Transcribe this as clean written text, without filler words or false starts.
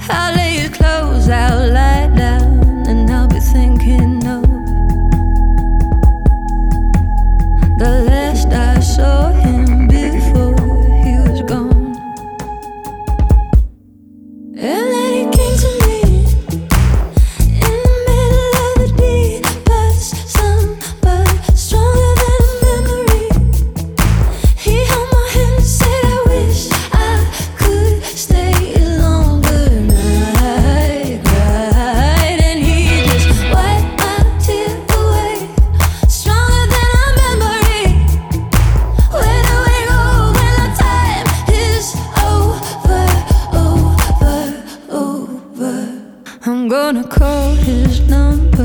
I'll lay his clothes out, lie down, and I'll be thinking of the last I saw him before he was gone. And then he came to me in the middle of the deepest summer, stronger than a memory. He held my hand and said, I wish I could stay longer. And I cried, and he just wiped my tear away, stronger than a memory. Where do we go when the time is over, over, over? I'm gonna call his number